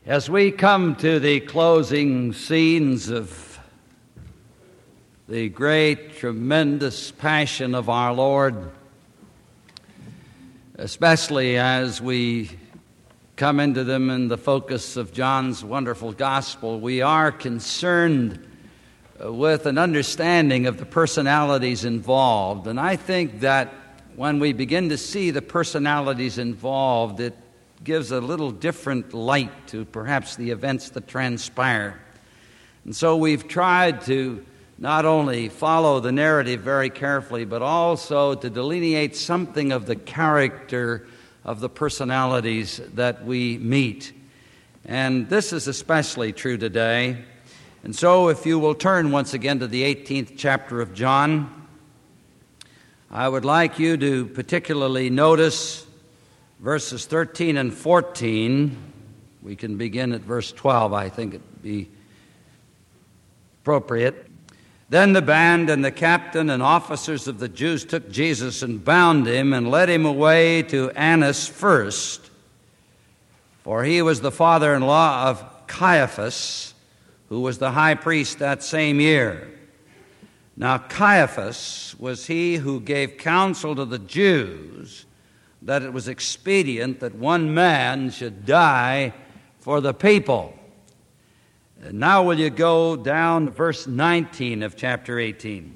As we come to the closing scenes of the great, tremendous passion of our Lord, especially as we come into them in the focus of John's wonderful gospel, we are concerned with an understanding of the personalities involved. And I think that when we begin to see the personalities involved, it gives a little different light to perhaps the events that transpire. And so we've tried to not only follow the narrative very carefully, but also to delineate something of the character of the personalities that we meet. And this is especially true today. And so if you will turn once again to the 18th chapter of John, I would like you to particularly notice verses 13 and 14. We can begin at verse 12, I think it would be appropriate. Then the band and the captain and officers of the Jews took Jesus and bound him and led him away to Annas first, for he was the father-in-law of Caiaphas, who was the high priest that same year. Now Caiaphas was he who gave counsel to the Jews that it was expedient that one man should die for the people. And now will you go down to verse 19 of chapter 18.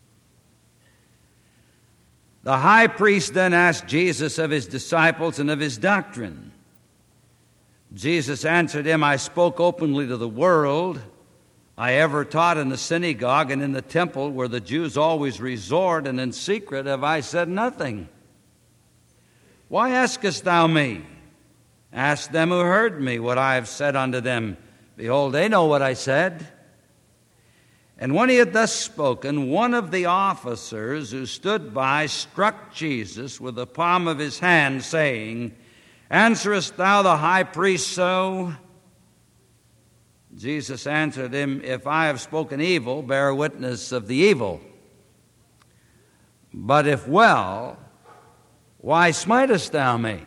The high priest then asked Jesus of his disciples and of his doctrine. Jesus answered him, I spoke openly to the world. I ever taught in the synagogue and in the temple where the Jews always resort, and in secret have I said nothing. Why askest thou me? Ask them who heard me what I have said unto them. Behold, they know what I said. And when he had thus spoken, one of the officers who stood by struck Jesus with the palm of his hand, saying, Answerest thou the high priest so? Jesus answered him, If I have spoken evil, bear witness of the evil. But if well, why smitest thou me?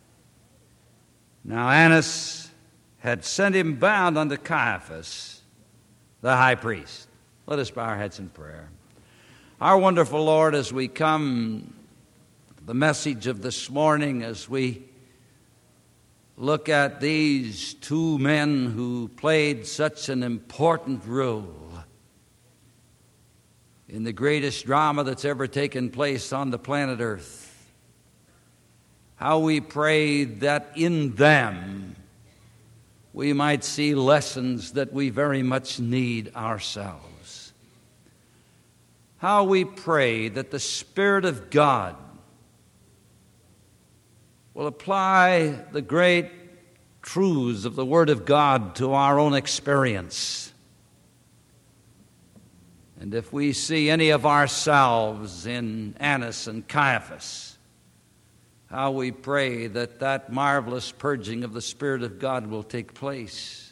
Now Annas had sent him bound unto Caiaphas, the high priest. Let us bow our heads in prayer. Our wonderful Lord, as we come to the message of this morning, as we look at these two men who played such an important role in the greatest drama that's ever taken place on the planet Earth, how we pray that in them we might see lessons that we very much need ourselves. How we pray that the Spirit of God will apply the great truths of the Word of God to our own experience. And if we see any of ourselves in Annas and Caiaphas, how we pray that that marvelous purging of the Spirit of God will take place.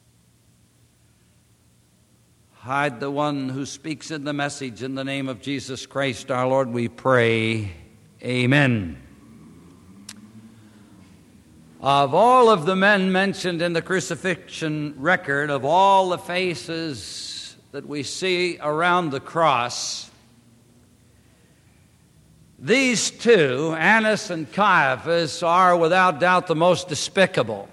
Hide the one who speaks in the message in the name of Jesus Christ our Lord, we pray. Amen. Of all of the men mentioned in the crucifixion record, of all the faces that we see around the cross, these two, Annas and Caiaphas, are without doubt the most despicable.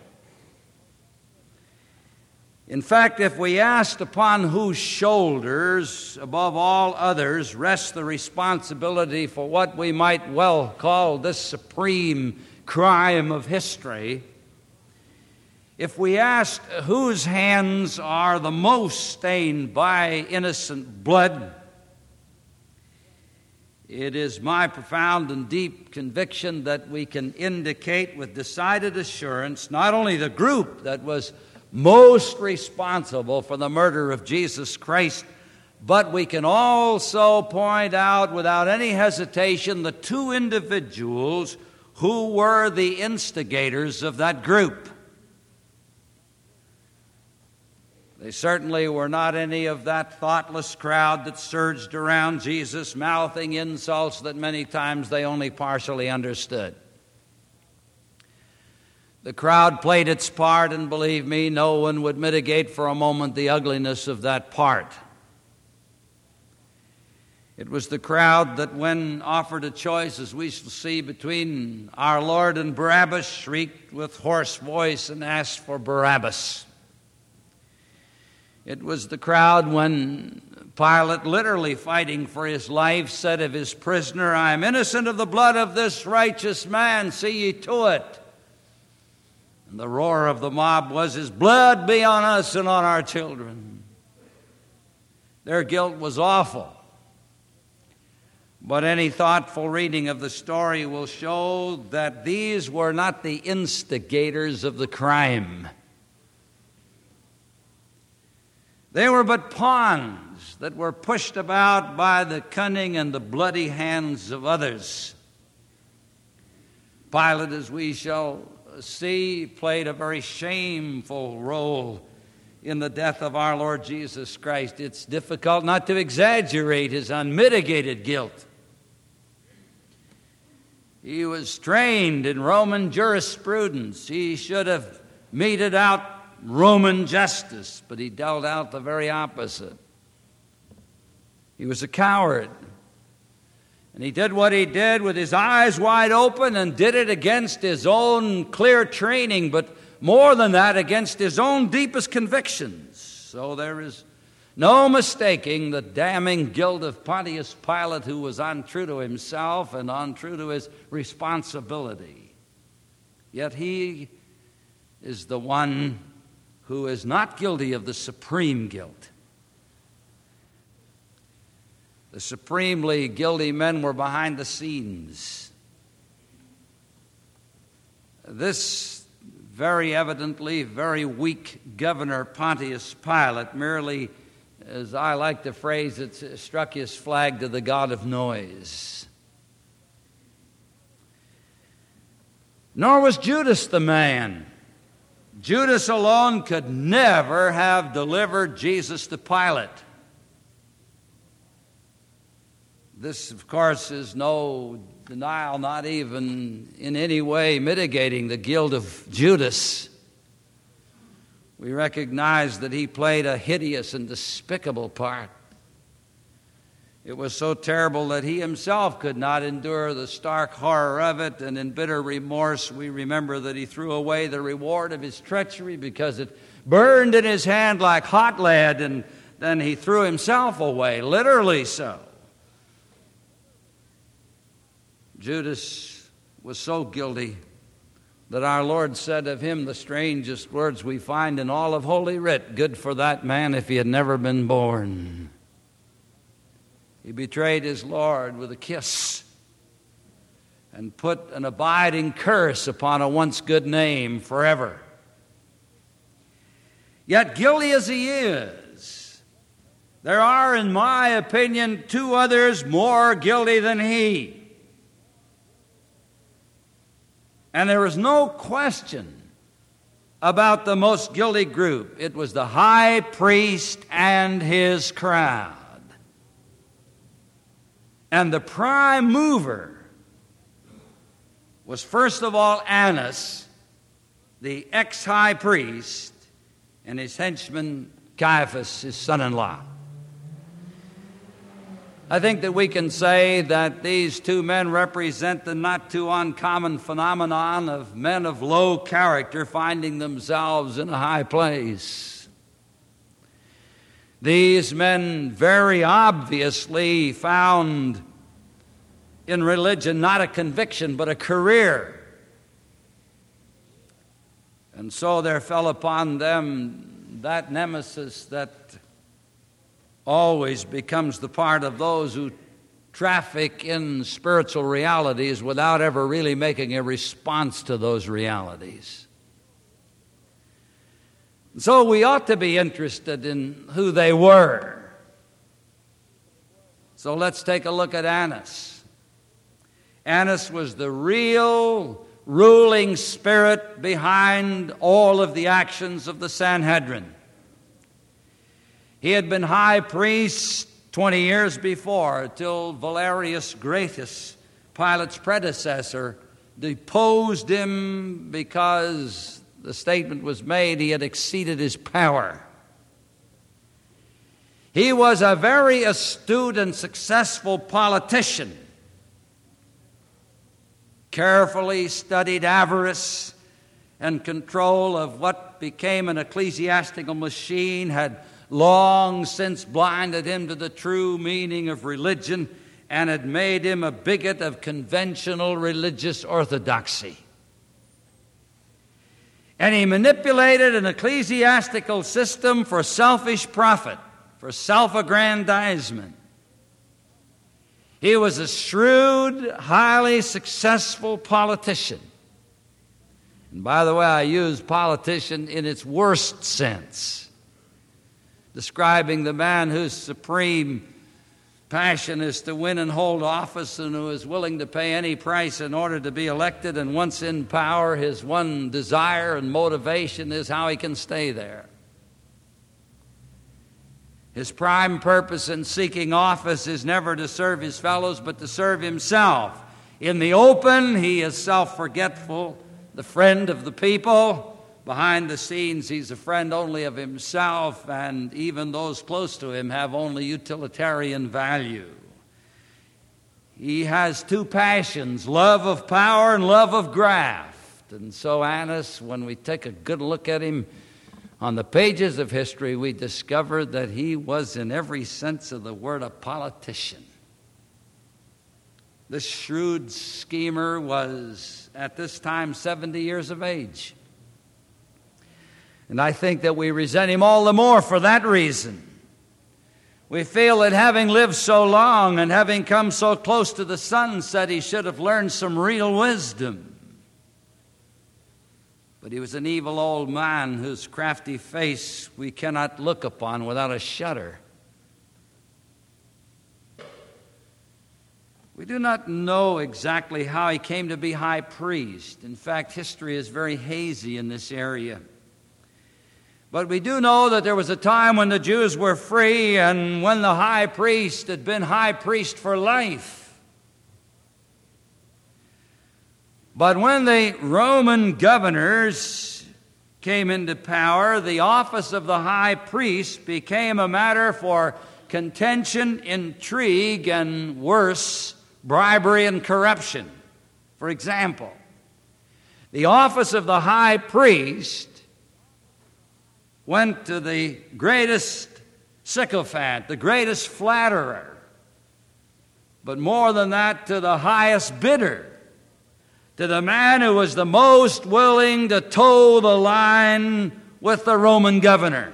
In fact, if we asked upon whose shoulders, above all others, rests the responsibility for what we might well call this supreme crime of history, if we asked whose hands are the most stained by innocent blood, it is my profound and deep conviction that we can indicate with decided assurance not only the group that was most responsible for the murder of Jesus Christ, but we can also point out without any hesitation the two individuals who were the instigators of that group. They certainly were not any of that thoughtless crowd that surged around Jesus, mouthing insults that many times they only partially understood. The crowd played its part, and believe me, no one would mitigate for a moment the ugliness of that part. It was the crowd that, when offered a choice, as we shall see, between our Lord and Barabbas, shrieked with hoarse voice and asked for Barabbas. It was the crowd when Pilate, literally fighting for his life, said of his prisoner, "I am innocent of the blood of this righteous man, see ye to it." And the roar of the mob was, "His blood be on us and on our children." Their guilt was awful. But any thoughtful reading of the story will show that these were not the instigators of the crime. They were but pawns that were pushed about by the cunning and the bloody hands of others. Pilate, as we shall see, played a very shameful role in the death of our Lord Jesus Christ. It's difficult not to exaggerate his unmitigated guilt. He was trained in Roman jurisprudence. He should have meted out Roman justice, but he dealt out the very opposite. He was a coward. And he did what he did with his eyes wide open, and did it against his own clear training, but more than that, against his own deepest convictions. So there is no mistaking the damning guilt of Pontius Pilate, who was untrue to himself and untrue to his responsibility. Yet he is the one who is not guilty of the supreme guilt. The supremely guilty men were behind the scenes. This very evidently very weak governor, Pontius Pilate, merely, as I like the phrase, it struck his flag to the god of noise. Nor was Judas the man. Judas alone could never have delivered Jesus to Pilate. This, of course, is no denial, not even in any way mitigating the guilt of Judas. We recognize that he played a hideous and despicable part. It was so terrible that he himself could not endure the stark horror of it, and in bitter remorse we remember that he threw away the reward of his treachery because it burned in his hand like hot lead, and then he threw himself away, literally so. Judas was so guilty that our Lord said of him the strangest words we find in all of Holy Writ: "Good for that man if he had never been born." He betrayed his Lord with a kiss and put an abiding curse upon a once good name forever. Yet guilty as he is, there are, in my opinion, two others more guilty than he. And there is no question about the most guilty group. It was the high priest and his crowd. And the prime mover was, first of all, Annas, the ex-high priest, and his henchman Caiaphas, his son-in-law. I think that we can say that these two men represent the not too uncommon phenomenon of men of low character finding themselves in a high place. These men very obviously found in religion not a conviction but a career. And so there fell upon them that nemesis that always becomes the part of those who traffic in spiritual realities without ever really making a response to those realities. So we ought to be interested in who they were. So let's take a look at Annas. Annas was the real ruling spirit behind all of the actions of the Sanhedrin. He had been high priest 20 years before, till Valerius Gratus, Pilate's predecessor, deposed him because the statement was made he had exceeded his power. He was a very astute and successful politician. Carefully studied avarice and control of what became an ecclesiastical machine had long since blinded him to the true meaning of religion and had made him a bigot of conventional religious orthodoxy. And he manipulated an ecclesiastical system for selfish profit, for self-aggrandizement. He was a shrewd, highly successful politician. And by the way, I use politician in its worst sense, describing the man whose supreme passion is to win and hold office and who is willing to pay any price in order to be elected, and once in power, his one desire and motivation is how he can stay there. His prime purpose in seeking office is never to serve his fellows, but to serve himself. In the open, he is self-forgetful, the friend of the people. Behind the scenes, he's a friend only of himself, and even those close to him have only utilitarian value. He has two passions, love of power and love of graft. And so Annas, when we take a good look at him on the pages of history, we discover that he was, in every sense of the word, a politician. This shrewd schemer was, at this time, 70 years of age. And I think that we resent him all the more for that reason. We feel that having lived so long and having come so close to the sunset, he should have learned some real wisdom. But he was an evil old man whose crafty face we cannot look upon without a shudder. We do not know exactly how he came to be high priest. In fact, history is very hazy in this area. But we do know that there was a time when the Jews were free and when the high priest had been high priest for life. But when the Roman governors came into power, the office of the high priest became a matter for contention, intrigue, and worse, bribery and corruption. For example, the office of the high priest went to the greatest sycophant, the greatest flatterer, but more than that, to the highest bidder, to the man who was the most willing to toe the line with the Roman governor.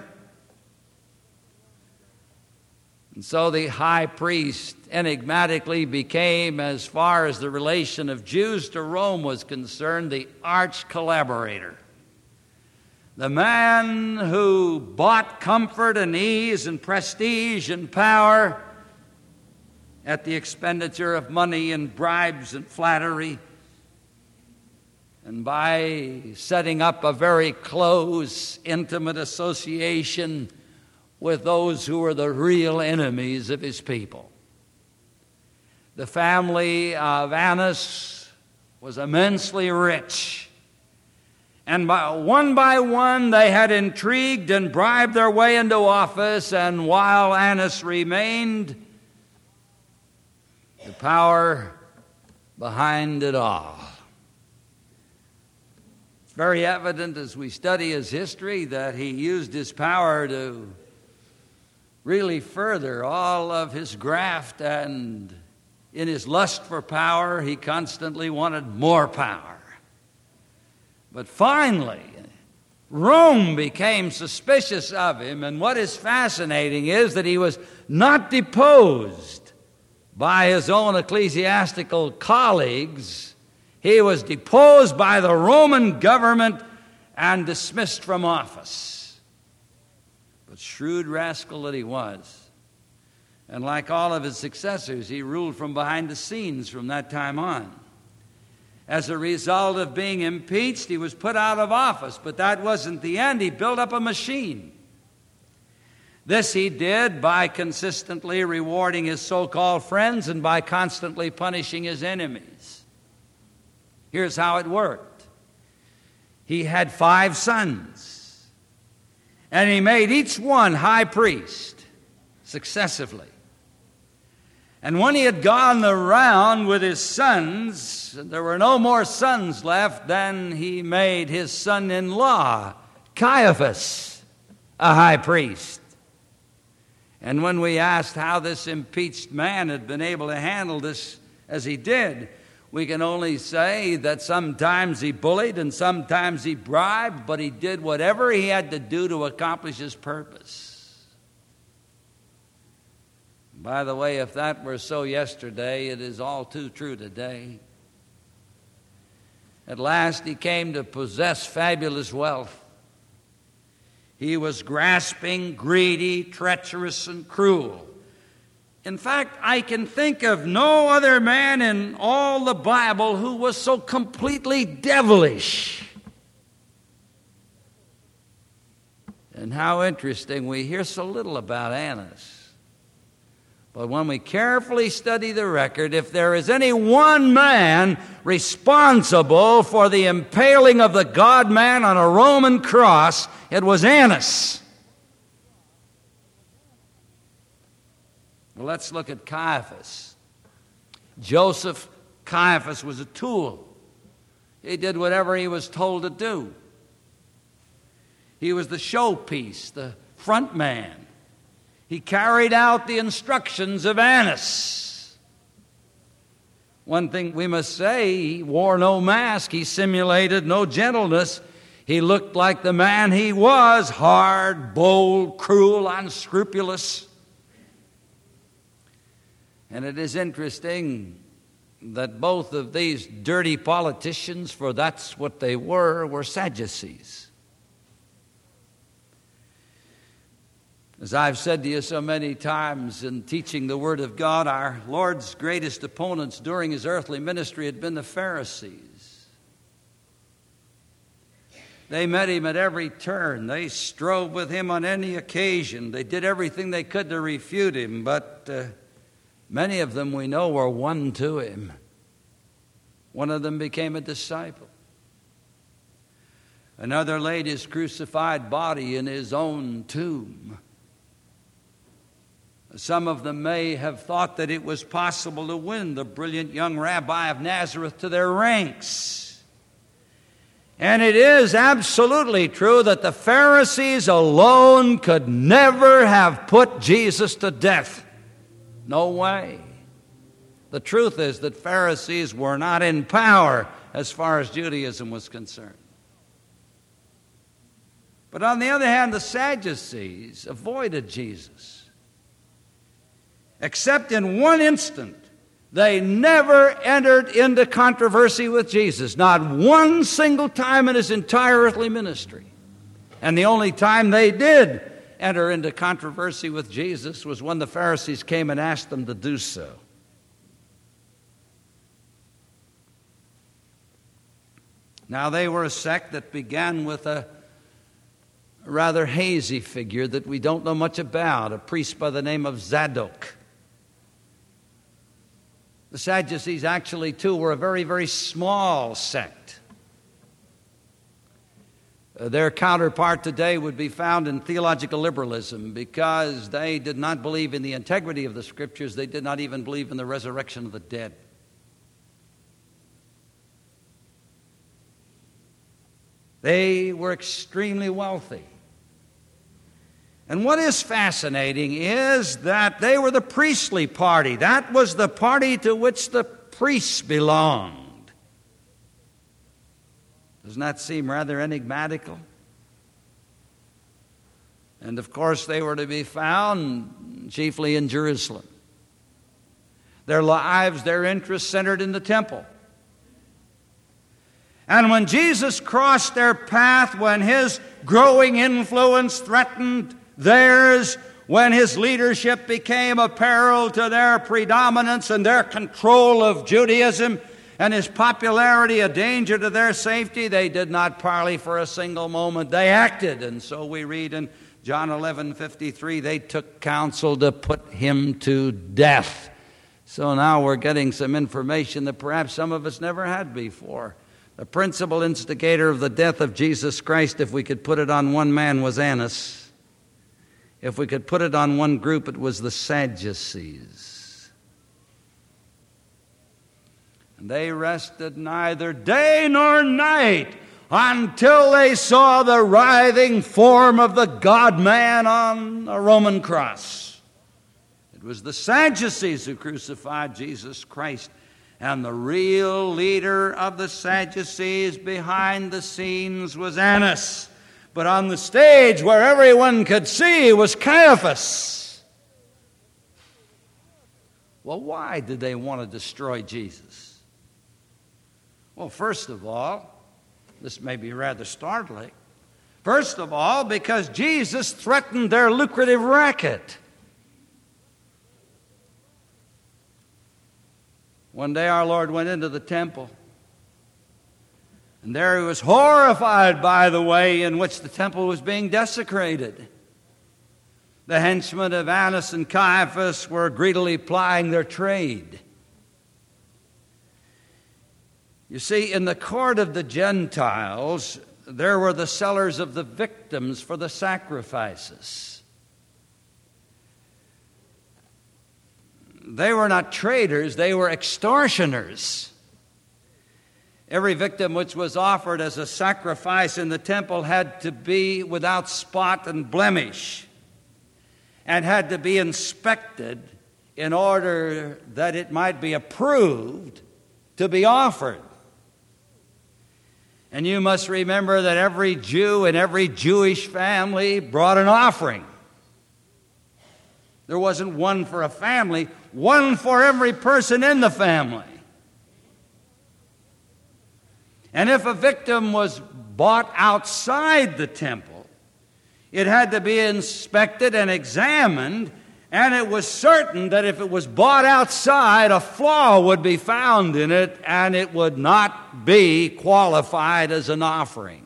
And so the high priest enigmatically became, as far as the relation of Jews to Rome was concerned, the arch collaborator. The man who bought comfort and ease and prestige and power at the expenditure of money and bribes and flattery, and by setting up a very close, intimate association with those who were the real enemies of his people. The family of Annas was immensely rich. And by one, they had intrigued and bribed their way into office, and while Annas remained, the power behind it all. It's very evident as we study his history that he used his power to really further all of his graft, and in his lust for power, he constantly wanted more power. But finally, Rome became suspicious of him, and what is fascinating is that he was not deposed by his own ecclesiastical colleagues. He was deposed by the Roman government and dismissed from office. But shrewd rascal that he was, and like all of his successors, he ruled from behind the scenes from that time on. As a result of being impeached, he was put out of office, but that wasn't the end. He built up a machine. This he did by consistently rewarding his so-called friends and by constantly punishing his enemies. Here's how it worked. He had 5 sons, and he made each one high priest successively. And when he had gone the round with his sons, there were no more sons left, then he made his son-in-law, Caiaphas, a high priest. And when we asked how this impeached man had been able to handle this as he did, we can only say that sometimes he bullied and sometimes he bribed, but he did whatever he had to do to accomplish his purpose. By the way, if that were so yesterday, it is all too true today. At last he came to possess fabulous wealth. He was grasping, greedy, treacherous, and cruel. In fact, I can think of no other man in all the Bible who was so completely devilish. And how interesting, we hear so little about Annas. But when we carefully study the record, if there is any one man responsible for the impaling of the God-man on a Roman cross, it was Annas. Well, let's look at Caiaphas. Joseph Caiaphas was a tool. He did whatever he was told to do. He was the showpiece, the front man. He carried out the instructions of Annas. One thing we must say, he wore no mask. He simulated no gentleness. He looked like the man he was, hard, bold, cruel, unscrupulous. And it is interesting that both of these dirty politicians, for that's what they were Sadducees. As I've said to you so many times in teaching the Word of God, our Lord's greatest opponents during his earthly ministry had been the Pharisees. They met him at every turn. They strove with him on any occasion. They did everything they could to refute him, but many of them we know were won to him. One of them became a disciple. Another laid his crucified body in his own tomb. Some of them may have thought that it was possible to win the brilliant young rabbi of Nazareth to their ranks. And it is absolutely true that the Pharisees alone could never have put Jesus to death. No way. The truth is that Pharisees were not in power as far as Judaism was concerned. But on the other hand, the Sadducees avoided Jesus. Except in one instant, they never entered into controversy with Jesus. Not one single time in his entire earthly ministry. And the only time they did enter into controversy with Jesus was when the Pharisees came and asked them to do so. Now, they were a sect that began with a rather hazy figure that we don't know much about, a priest by the name of Zadok. The Sadducees actually, too, were a very, very small sect. Their counterpart today would be found in theological liberalism because they did not believe in the integrity of the Scriptures. They did not even believe in the resurrection of the dead. They were extremely wealthy. And what is fascinating is that they were the priestly party. That was the party to which the priests belonged. Doesn't that seem rather enigmatical? And of course, they were to be found chiefly in Jerusalem. Their lives, their interests centered in the temple. And when Jesus crossed their path, when his growing influence threatened theirs, when his leadership became a peril to their predominance and their control of Judaism, and his popularity a danger to their safety, they did not parley for a single moment. They acted. And so we read in John 11:53, they took counsel to put him to death. So now we're getting some information that perhaps some of us never had before. The principal instigator of the death of Jesus Christ, if we could put it on one man, was Annas. If we could put it on one group, it was the Sadducees. And they rested neither day nor night until they saw the writhing form of the God-man on a Roman cross. It was the Sadducees who crucified Jesus Christ. And the real leader of the Sadducees behind the scenes was Annas. But on the stage where everyone could see was Caiaphas. Well, why did they want to destroy Jesus? Well, first of all, this may be rather startling. First of all, because Jesus threatened their lucrative racket. One day our Lord went into the temple, and there he was horrified by the way in which the temple was being desecrated. The henchmen of Annas and Caiaphas were greedily plying their trade. You see, in the court of the Gentiles, there were the sellers of the victims for the sacrifices. They were not traders, they were extortioners. Every victim which was offered as a sacrifice in the temple had to be without spot and blemish, and had to be inspected in order that it might be approved to be offered. And you must remember that every Jew and every Jewish family brought an offering. There wasn't one for a family, one for every person in the family. And if a victim was bought outside the temple, it had to be inspected and examined, and it was certain that if it was bought outside, a flaw would be found in it, and it would not be qualified as an offering.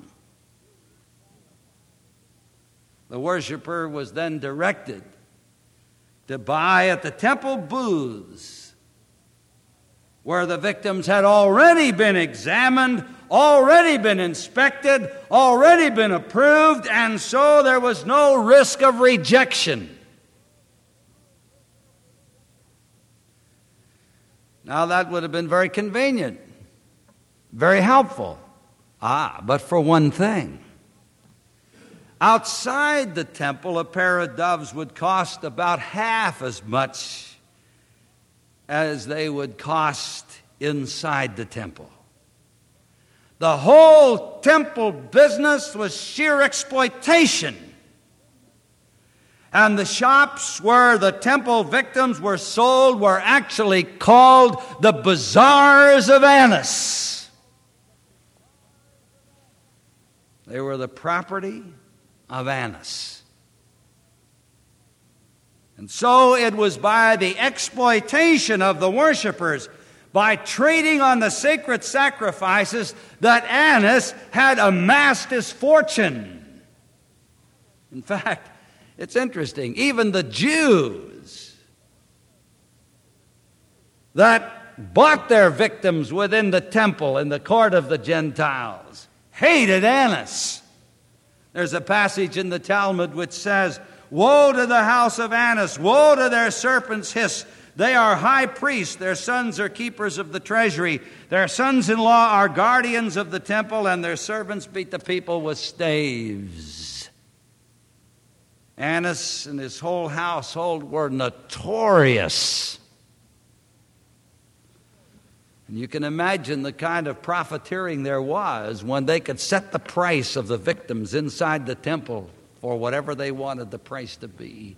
The worshiper was then directed to buy at the temple booths, where the victims had already been examined, already been inspected, already been approved, and so there was no risk of rejection. Now that would have been very convenient, very helpful. But for one thing. Outside the temple, a pair of doves would cost about half as much as they would cost inside the temple. The whole temple business was sheer exploitation. And the shops where the temple victims were sold were actually called the bazaars of Annas. They were the property of Annas. And so it was by the exploitation of the worshipers, by trading on the sacred sacrifices, that Annas had amassed his fortune. In fact, it's interesting, even the Jews that bought their victims within the temple in the court of the Gentiles hated Annas. There's a passage in the Talmud which says, "Woe to the house of Annas, woe to their serpent's hiss. They are high priests, their sons are keepers of the treasury. Their sons-in-law are guardians of the temple, and their servants beat the people with staves." Annas and his whole household were notorious. And you can imagine the kind of profiteering there was when they could set the price of the victims inside the temple for whatever they wanted the price to be.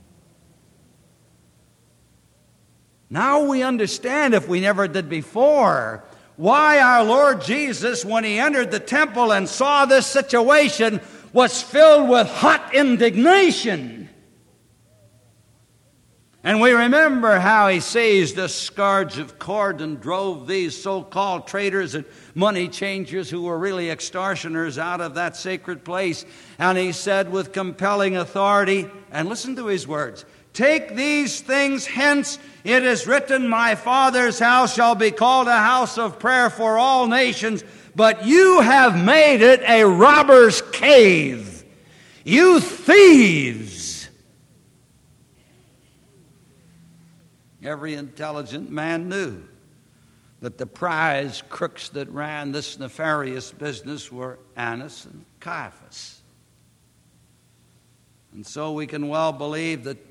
Now we understand, if we never did before, why our Lord Jesus, when he entered the temple and saw this situation, was filled with hot indignation. And we remember how he seized a scourge of cord and drove these so-called traders and money changers, who were really extortioners, out of that sacred place. And he said with compelling authority, and listen to his words, "Take these things hence. It is written, my Father's house shall be called a house of prayer for all nations, but you have made it a robber's cave. You thieves! Every intelligent man knew that the prize crooks that ran this nefarious business were Annas and Caiaphas. And so we can well believe that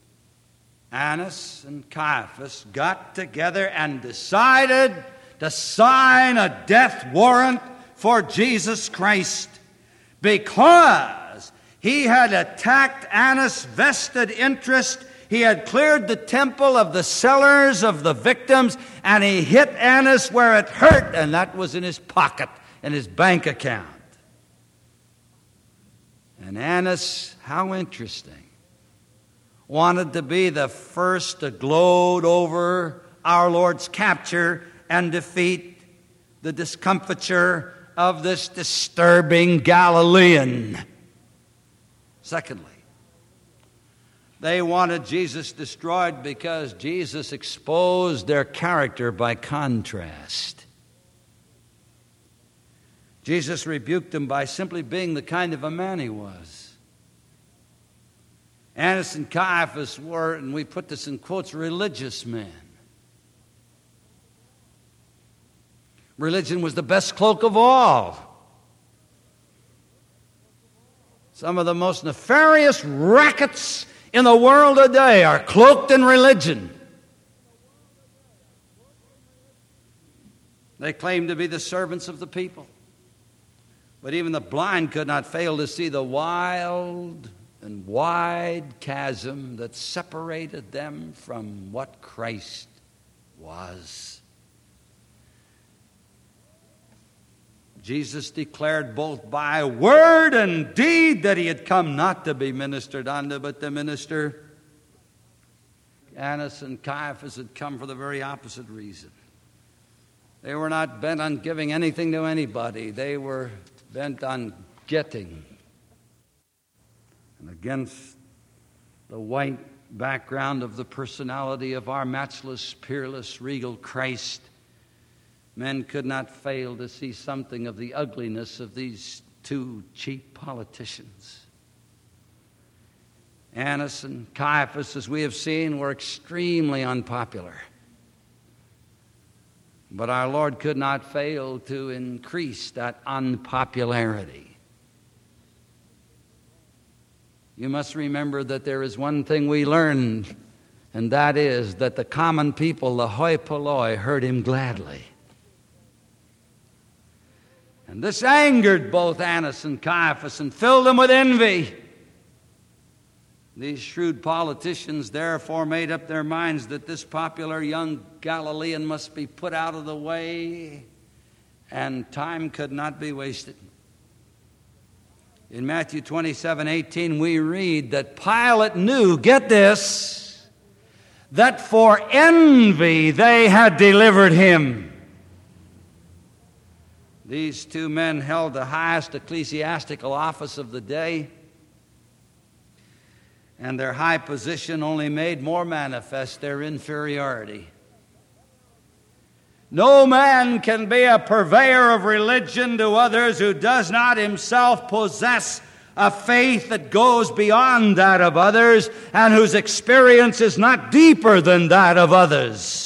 Annas and Caiaphas got together and decided to sign a death warrant for Jesus Christ because he had attacked Annas' vested interest. He had cleared the temple of the sellers of the victims, and he hit Annas where it hurt, and that was in his pocket, in his bank account. And Annas, how interesting, wanted to be the first to gloat over our Lord's capture and defeat, the discomfiture of this disturbing Galilean. Secondly, they wanted Jesus destroyed because Jesus exposed their character by contrast. Jesus rebuked them by simply being the kind of a man he was. Annas and Caiaphas were, and we put this in quotes, religious men. Religion was the best cloak of all. Some of the most nefarious rackets in the world today are cloaked in religion. They claim to be the servants of the people. But even the blind could not fail to see the wild and wide chasm that separated them from what Christ was. Jesus declared both by word and deed that he had come not to be ministered unto, but to minister. Annas and Caiaphas had come for the very opposite reason. They were not bent on giving anything to anybody. They were bent on getting. And against the white background of the personality of our matchless, peerless, regal Christ, men could not fail to see something of the ugliness of these two cheap politicians. Annas and Caiaphas, as we have seen, were extremely unpopular. But our Lord could not fail to increase that unpopularity. You must remember that there is one thing we learned, and that is that the common people, the hoi polloi, heard him gladly. And this angered both Annas and Caiaphas and filled them with envy. These shrewd politicians therefore made up their minds that this popular young Galilean must be put out of the way, and time could not be wasted. In Matthew 27:18, we read that Pilate knew, get this, that for envy they had delivered him. These two men held the highest ecclesiastical office of the day, and their high position only made more manifest their inferiority. No man can be a purveyor of religion to others who does not himself possess a faith that goes beyond that of others and whose experience is not deeper than that of others.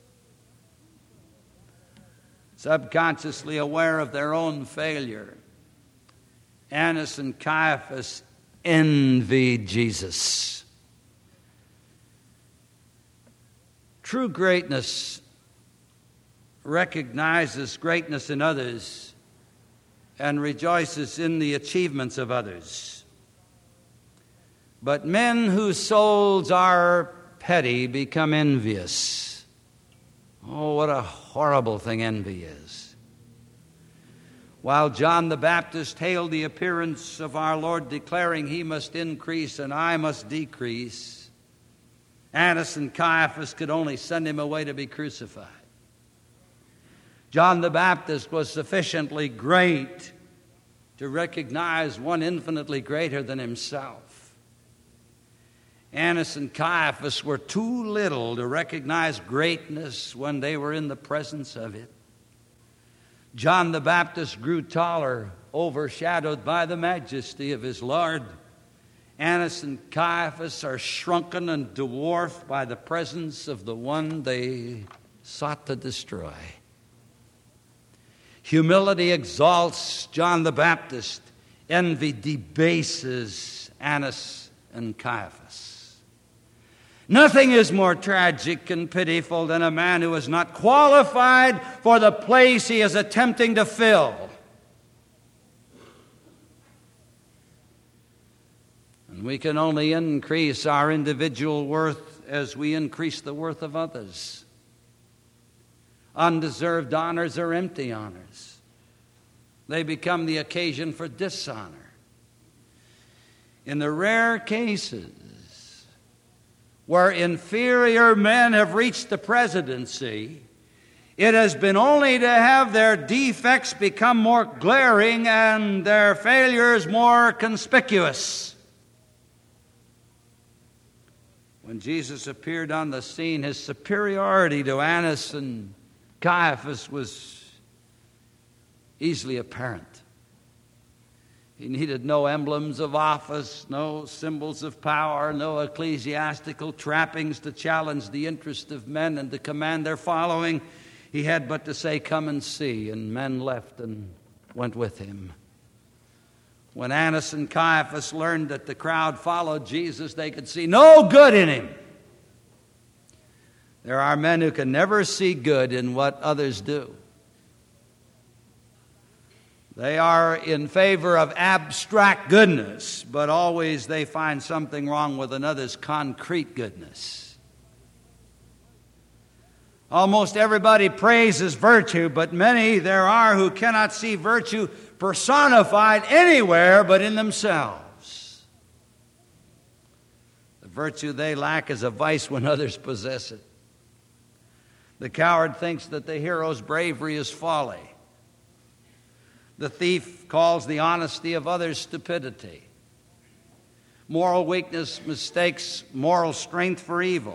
Subconsciously aware of their own failure, Annas and Caiaphas envied Jesus. True greatness recognizes greatness in others and rejoices in the achievements of others. But men whose souls are petty become envious. Oh, what a horrible thing envy is. While John the Baptist hailed the appearance of our Lord, declaring he must increase and I must decrease, Annas and Caiaphas could only send him away to be crucified. John the Baptist was sufficiently great to recognize one infinitely greater than himself. Annas and Caiaphas were too little to recognize greatness when they were in the presence of it. John the Baptist grew taller, overshadowed by the majesty of his Lord. Annas and Caiaphas are shrunken and dwarfed by the presence of the one they sought to destroy. Humility exalts John the Baptist. Envy debases Annas and Caiaphas. Nothing is more tragic and pitiful than a man who is not qualified for the place he is attempting to fill. And we can only increase our individual worth as we increase the worth of others. Undeserved honors are empty honors. They become the occasion for dishonor. In the rare cases where inferior men have reached the presidency, it has been only to have their defects become more glaring and their failures more conspicuous. When Jesus appeared on the scene, his superiority to Annas and Caiaphas was easily apparent. He needed no emblems of office, no symbols of power, no ecclesiastical trappings to challenge the interest of men and to command their following. He had but to say, "Come and see," and men left and went with him. When Annas and Caiaphas learned that the crowd followed Jesus, they could see no good in him. There are men who can never see good in what others do. They are in favor of abstract goodness, but always they find something wrong with another's concrete goodness. Almost everybody praises virtue, but many there are who cannot see virtue personified anywhere but in themselves. The virtue they lack is a vice when others possess it. The coward thinks that the hero's bravery is folly. The thief calls the honesty of others stupidity. Moral weakness mistakes moral strength for evil.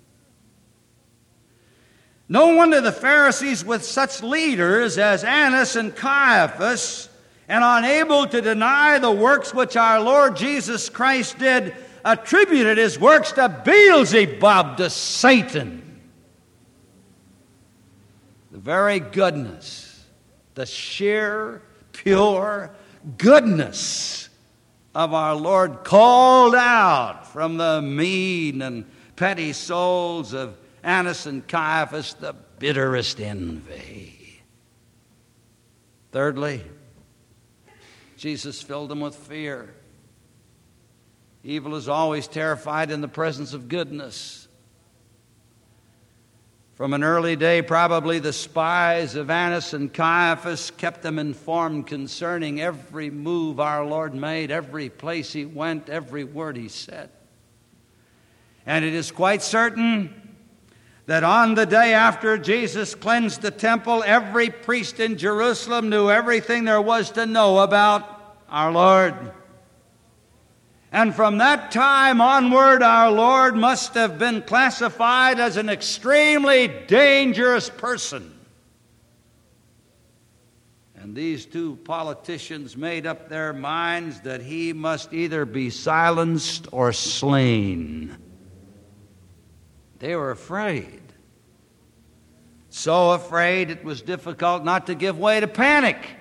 No wonder the Pharisees, with such leaders as Annas and Caiaphas, and unable to deny the works which our Lord Jesus Christ did, attributed his works to Beelzebub, to Satan. The very goodness, the sheer, pure goodness of our Lord called out from the mean and petty souls of Annas and Caiaphas the bitterest envy. Thirdly, Jesus filled them with fear. Evil is always terrified in the presence of goodness. From an early day, probably the spies of Annas and Caiaphas kept them informed concerning every move our Lord made, every place he went, every word he said. And it is quite certain that on the day after Jesus cleansed the temple, every priest in Jerusalem knew everything there was to know about our Lord. And from that time onward, our Lord must have been classified as an extremely dangerous person. And these two politicians made up their minds that he must either be silenced or slain. They were afraid. So afraid it was difficult not to give way to panic.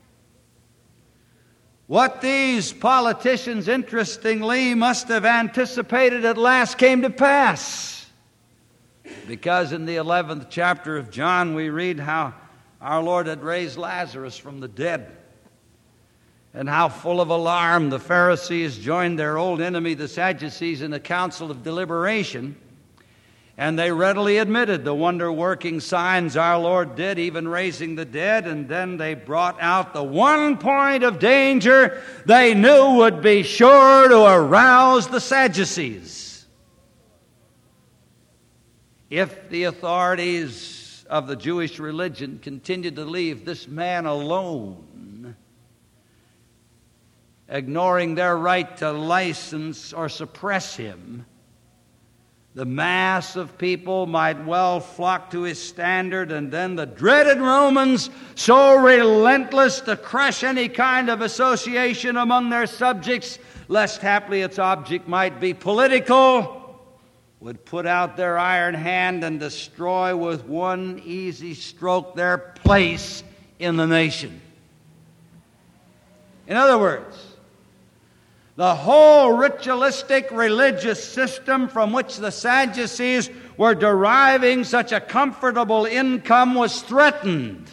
What these politicians, interestingly, must have anticipated at last came to pass. Because in the 11th chapter of John, we read how our Lord had raised Lazarus from the dead, and how full of alarm the Pharisees joined their old enemy, the Sadducees, in a council of deliberation. And they readily admitted the wonder-working signs our Lord did, even raising the dead. And then they brought out the one point of danger they knew would be sure to arouse the Sadducees. If the authorities of the Jewish religion continued to leave this man alone, ignoring their right to license or suppress him, the mass of people might well flock to his standard, and then the dreaded Romans, so relentless to crush any kind of association among their subjects, lest haply its object might be political, would put out their iron hand and destroy with one easy stroke their place in the nation. In other words, the whole ritualistic religious system from which the Sadducees were deriving such a comfortable income was threatened.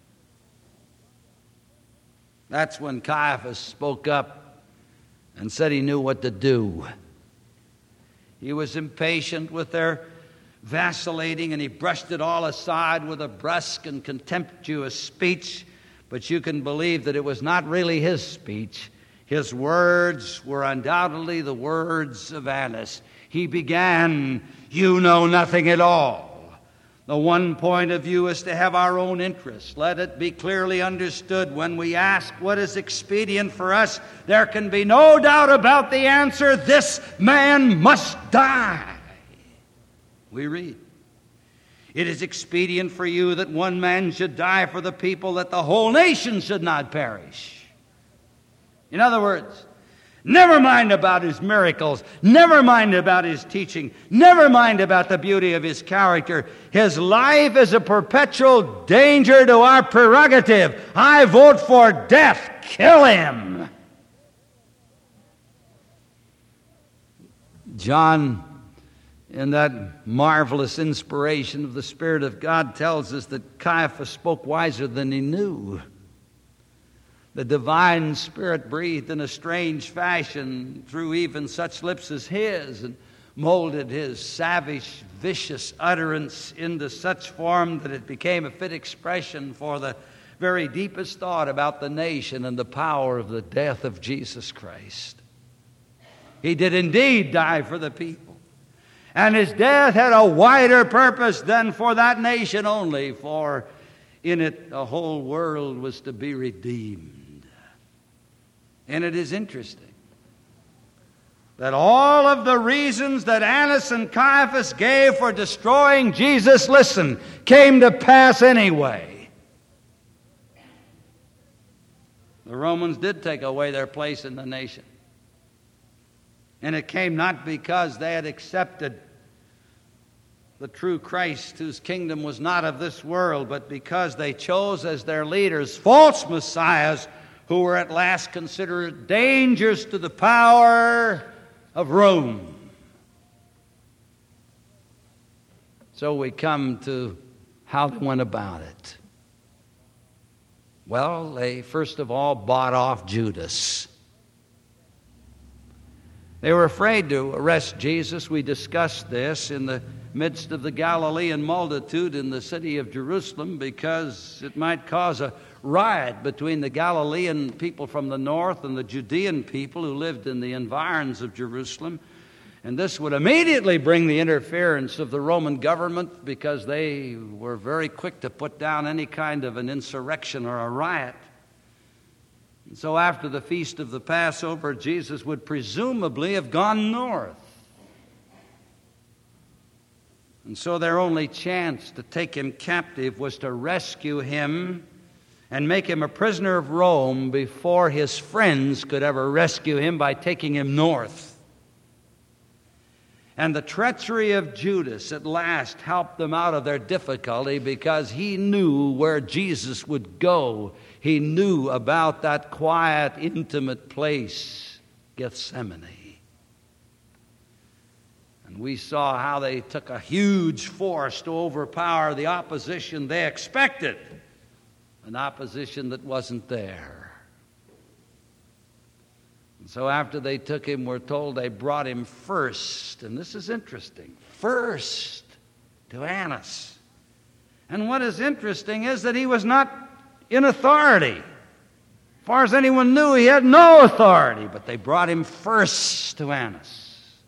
That's when Caiaphas spoke up and said he knew what to do. He was impatient with their vacillating, and he brushed it all aside with a brusque and contemptuous speech. But you can believe that it was not really his speech. His words were undoubtedly the words of Annas. He began, "You know nothing at all. The one point of view is to have our own interests. Let it be clearly understood when we ask what is expedient for us, there can be no doubt about the answer. This man must die." We read, "It is expedient for you that one man should die for the people, that the whole nation should not perish." In other words, never mind about his miracles, never mind about his teaching, never mind about the beauty of his character. His life is a perpetual danger to our prerogative. I vote for death. Kill him. John, in that marvelous inspiration of the Spirit of God, tells us that Caiaphas spoke wiser than he knew. The divine Spirit breathed in a strange fashion through even such lips as his, and molded his savage, vicious utterance into such form that it became a fit expression for the very deepest thought about the nation and the power of the death of Jesus Christ. He did indeed die for the people, and his death had a wider purpose than for that nation only, for in it the whole world was to be redeemed. And it is interesting that all of the reasons that Annas and Caiaphas gave for destroying Jesus, listen, came to pass anyway. The Romans did take away their place in the nation. And it came not because they had accepted the true Christ, whose kingdom was not of this world, but because they chose as their leaders false messiahs who were at last considered dangers to the power of Rome. So we come to how they went about it. Well, they first of all bought off Judas. They were afraid to arrest Jesus. We discussed this in the midst of the Galilean multitude in the city of Jerusalem, because it might cause a riot between the Galilean people from the north and the Judean people who lived in the environs of Jerusalem. And this would immediately bring the interference of the Roman government, because they were very quick to put down any kind of an insurrection or a riot. And so after the feast of the Passover, Jesus would presumably have gone north. And so their only chance to take him captive was to rescue him and make him a prisoner of Rome before his friends could ever rescue him by taking him north. And the treachery of Judas at last helped them out of their difficulty, because he knew where Jesus would go. He knew about that quiet, intimate place, Gethsemane. And we saw how they took a huge force to overpower the opposition they expected, an opposition that wasn't there. And so after they took him, we're told they brought him first, and this is interesting, first to Annas. And what is interesting is that he was not in authority. As far as anyone knew, he had no authority, but they brought him first to Annas.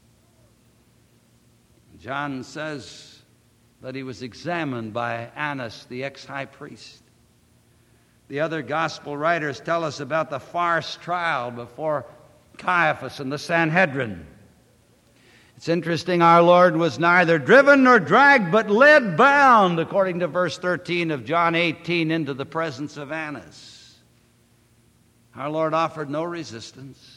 John says that he was examined by Annas, the ex-high priest. The other gospel writers tell us about the farce trial before Caiaphas and the Sanhedrin. It's interesting, our Lord was neither driven nor dragged, but led bound, according to verse 13 of John 18, into the presence of Annas. Our Lord offered no resistance.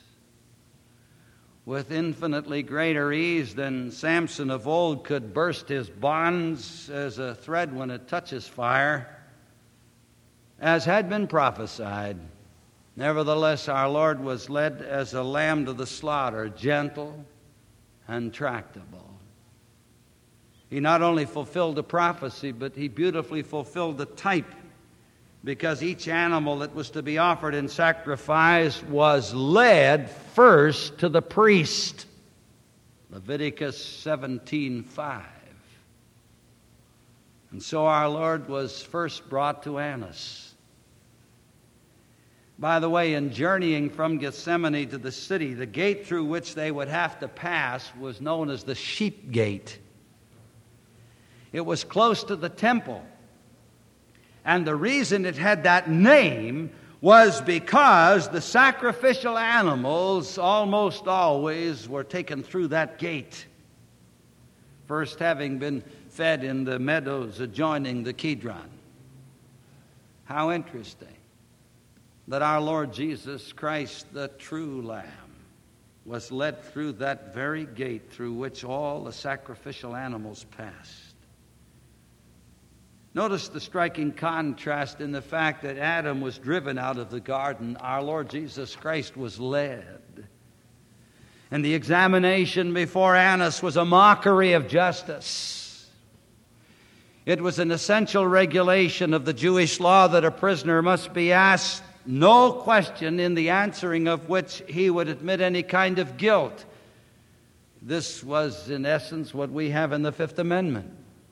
With infinitely greater ease than Samson of old could burst his bonds as a thread when it touches fire, as had been prophesied. Nevertheless, our Lord was led as a lamb to the slaughter, gentle and tractable. He not only fulfilled the prophecy, but he beautifully fulfilled the type, because each animal that was to be offered in sacrifice was led first to the priest. Leviticus 17:5. And so our Lord was first brought to Annas. By the way, in journeying from Gethsemane to the city, the gate through which they would have to pass was known as the Sheep Gate. It was close to the temple. And the reason it had that name was because the sacrificial animals almost always were taken through that gate, first having been fed in the meadows adjoining the Kidron. How interesting that our Lord Jesus Christ, the true Lamb, was led through that very gate through which all the sacrificial animals passed. Notice the striking contrast in the fact that Adam was driven out of the garden. Our Lord Jesus Christ was led. And the examination before Annas was a mockery of justice. It was an essential regulation of the Jewish law that a prisoner must be asked no question in the answering of which he would admit any kind of guilt. This was, in essence, what we have in the Fifth Amendment.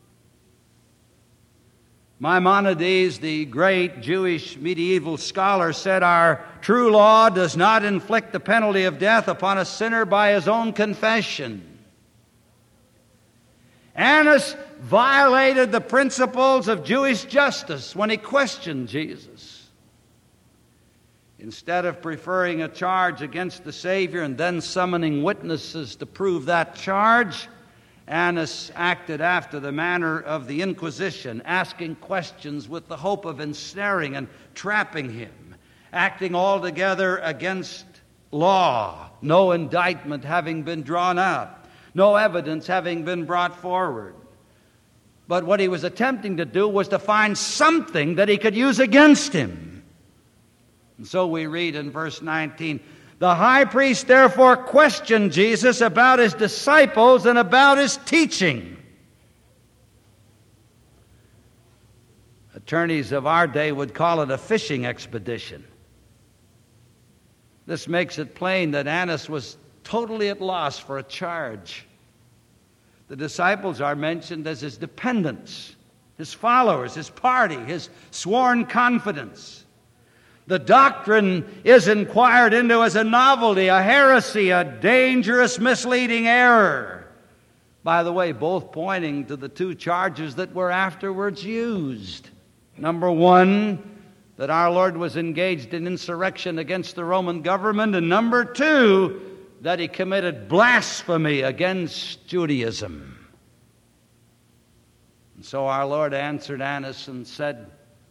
Maimonides, the great Jewish medieval scholar, said our true law does not inflict the penalty of death upon a sinner by his own confession. Annas violated the principles of Jewish justice when he questioned Jesus. Instead of preferring a charge against the Savior and then summoning witnesses to prove that charge, Annas acted after the manner of the Inquisition, asking questions with the hope of ensnaring and trapping him, acting altogether against law, no indictment having been drawn up, no evidence having been brought forward. But what he was attempting to do was to find something that he could use against him. And so we read in verse 19, the high priest therefore questioned Jesus about his disciples and about his teaching. Attorneys of our day would call it a fishing expedition. This makes it plain that Annas was totally at loss for a charge. The disciples are mentioned as his dependents, his followers, his party, his sworn confidants. The doctrine is inquired into as a novelty, a heresy, a dangerous, misleading error. By the way, both pointing to the two charges that were afterwards used. Number one, that our Lord was engaged in insurrection against the Roman government, and number two, that he committed blasphemy against Judaism. And so our Lord answered Annas and said,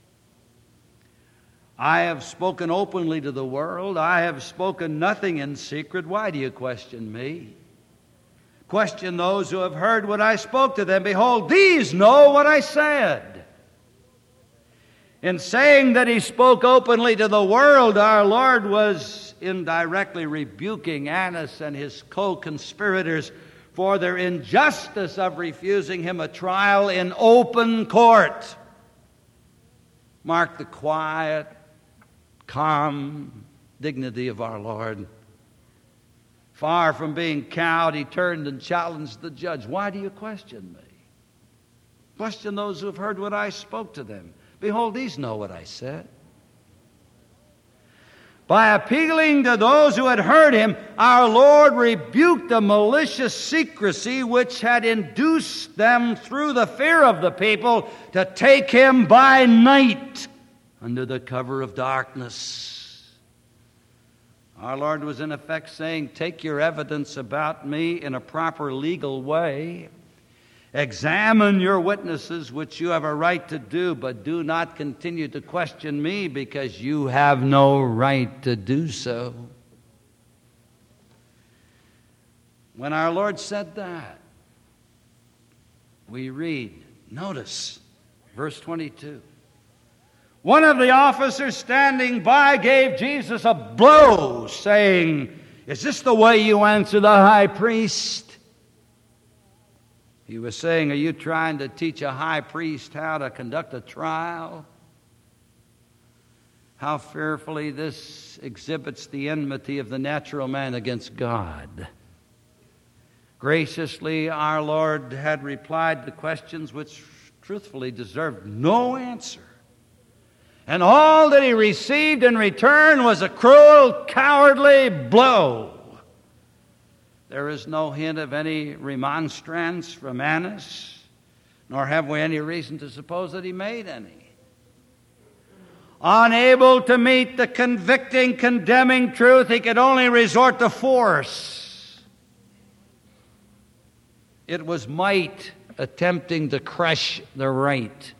I have spoken openly to the world. I have spoken nothing in secret. Why do you question me? Question those who have heard what I spoke to them. Behold, these know what I said. In saying that he spoke openly to the world, our Lord was indirectly rebuking Annas and his co-conspirators for their injustice of refusing him a trial in open court. Mark the quiet, calm dignity of our Lord. Far from being cowed, he turned and challenged the judge. Why do you question me? Question those who have heard what I spoke to them. Behold, these know what I said. By appealing to those who had heard him, our Lord rebuked the malicious secrecy which had induced them through the fear of the people to take him by night under the cover of darkness. Our Lord was in effect saying, take your evidence about me in a proper legal way. Examine your witnesses, which you have a right to do, but do not continue to question me because you have no right to do so. When our Lord said that, we read, notice, verse 22. One of the officers standing by gave Jesus a blow, saying, is this the way you answer the high priest? He was saying, are you trying to teach a high priest how to conduct a trial? How fearfully this exhibits the enmity of the natural man against God. Graciously, our Lord had replied to questions which truthfully deserved no answer. And all that he received in return was a cruel, cowardly blow. There is no hint of any remonstrance from Annas, nor have we any reason to suppose that he made any. Unable to meet the convicting, condemning truth, he could only resort to force. It was might attempting to crush the right.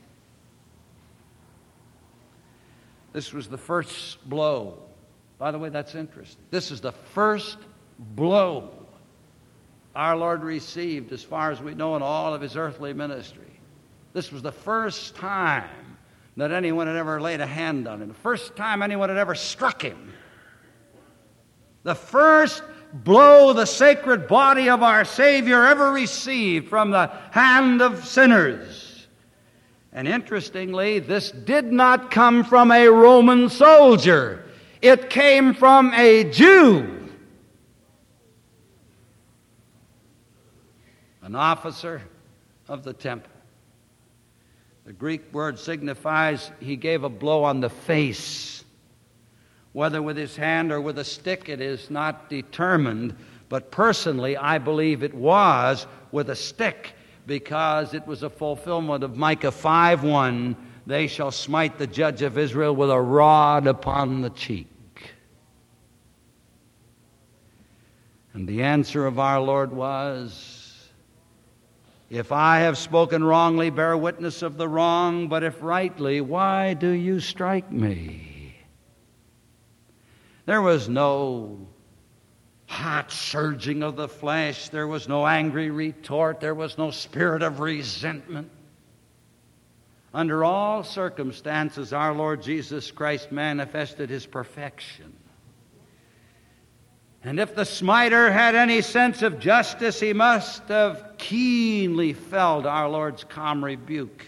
This was the first blow. By the way, that's interesting. This is the first blow our Lord received, as far as we know, in all of his earthly ministry. This was the first time that anyone had ever laid a hand on him. The first time anyone had ever struck him. The first blow the sacred body of our Savior ever received from the hand of sinners. And interestingly, this did not come from a Roman soldier. It came from a Jew, an officer of the temple. The Greek word signifies he gave a blow on the face. Whether with his hand or with a stick, it is not determined. But personally, I believe it was with a stick, because it was a fulfillment of Micah 5:1, they shall smite the judge of Israel with a rod upon the cheek. And the answer of our Lord was, if I have spoken wrongly, bear witness of the wrong, but if rightly, why do you strike me? There was no hot surging of the flesh. There was no angry retort. There was no spirit of resentment. Under all circumstances, our Lord Jesus Christ manifested his perfection. And if the smiter had any sense of justice, he must have keenly felt our Lord's calm rebuke.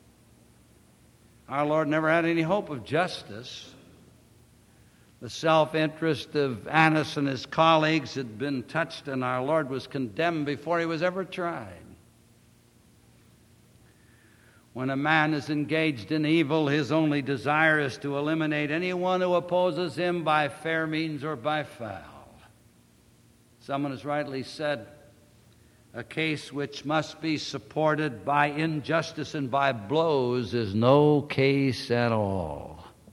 Our Lord never had any hope of justice. The self-interest of Annas and his colleagues had been touched, and our Lord was condemned before he was ever tried. When a man is engaged in evil, his only desire is to eliminate anyone who opposes him by fair means or by foul. Someone has rightly said, a case which must be supported by injustice and by blows is no case at all.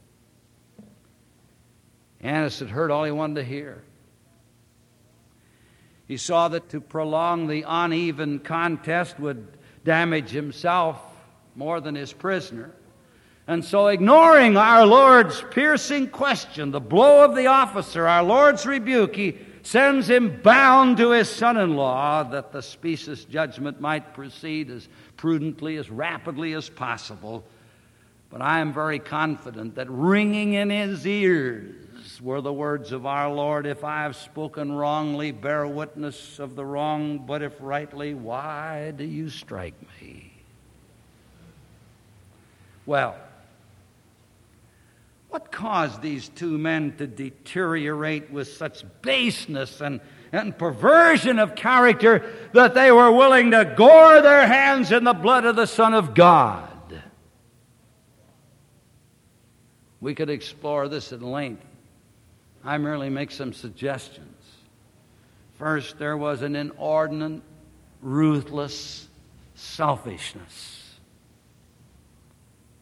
Annas had heard all he wanted to hear. He saw that to prolong the uneven contest would damage himself more than his prisoner. And so, ignoring our Lord's piercing question, the blow of the officer, our Lord's rebuke, he sends him bound to his son-in-law that the specious judgment might proceed as prudently, as rapidly as possible. But I am very confident that ringing in his ears were the words of our Lord, if I have spoken wrongly, bear witness of the wrong, but if rightly, why do you strike me? Well, what caused these two men to deteriorate with such baseness and perversion of character that they were willing to gore their hands in the blood of the Son of God? We could explore this at length. I merely make some suggestions. First, there was an inordinate, ruthless selfishness.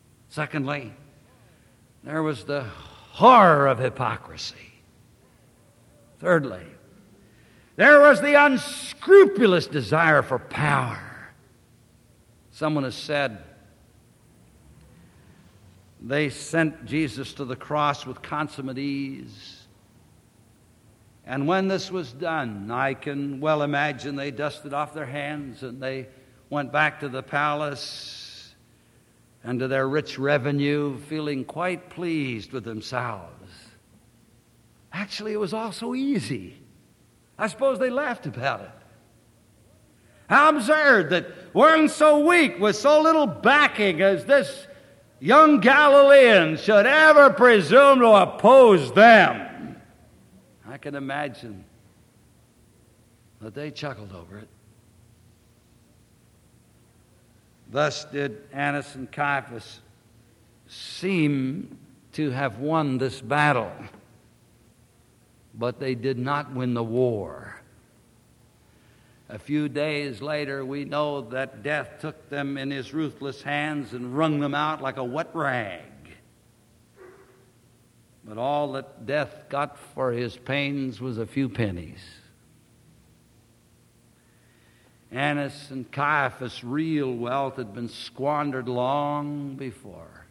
Secondly, there was the horror of hypocrisy. Thirdly, there was the unscrupulous desire for power. Someone has said they sent Jesus to the cross with consummate ease. And when this was done, I can well imagine they dusted off their hands and they went back to the palace and to their rich revenue, feeling quite pleased with themselves. Actually, it was all so easy. I suppose they laughed about it. How absurd that one so weak with so little backing as this young Galilean should ever presume to oppose them. I can imagine that they chuckled over it. Thus did Annas and Caiaphas seem to have won this battle, but they did not win the war. A few days later, we know that death took them in his ruthless hands and wrung them out like a wet rag. But all that death got for his pains was a few pennies. Annas and Caiaphas' real wealth had been squandered long before.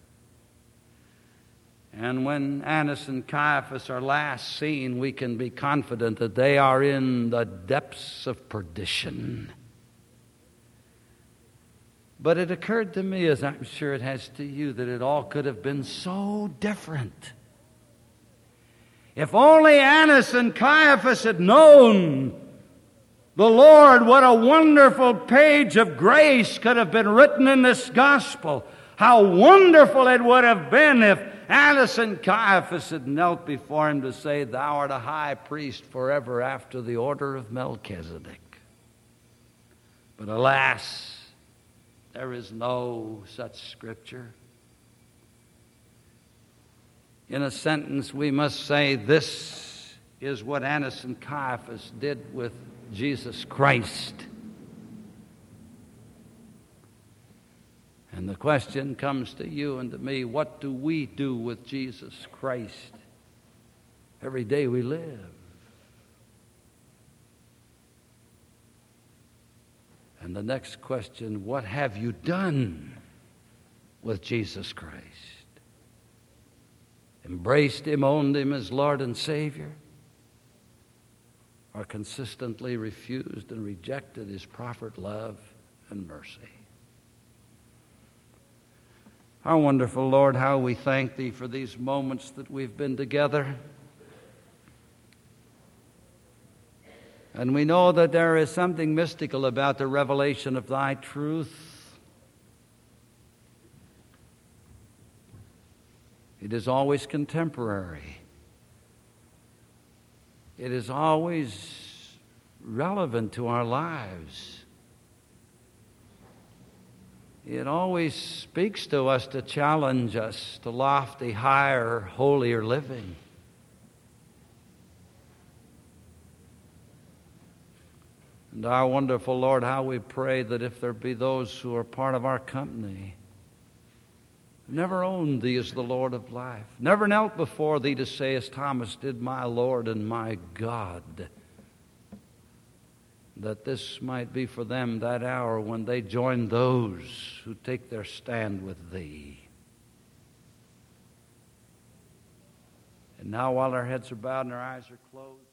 And when Annas and Caiaphas are last seen, we can be confident that they are in the depths of perdition. But it occurred to me, as I'm sure it has to you, that it all could have been so different. If only Annas and Caiaphas had known the Lord, what a wonderful page of grace could have been written in this gospel. How wonderful it would have been if Annas and Caiaphas had knelt before him to say, "Thou art a high priest forever after the order of Melchizedek." But alas, there is no such scripture. In a sentence, we must say this is what Annas and Caiaphas did with Jesus Christ. And the question comes to you and to me, what do we do with Jesus Christ every day we live? And the next question, what have you done with Jesus Christ? Embraced him, owned him as Lord and Savior? Or consistently refused and rejected his proffered love and mercy? Our wonderful Lord, how we thank thee for these moments that we've been together. And we know that there is something mystical about the revelation of thy truth. It is always contemporary. It is always relevant to our lives. It always speaks to us to challenge us to lofty, higher, holier living. And our wonderful Lord, how we pray that if there be those who are part of our company, never owned thee as the Lord of life, never knelt before thee to say, as Thomas did, my Lord and my God, that this might be for them that hour when they join those who take their stand with thee. And now, while our heads are bowed and our eyes are closed,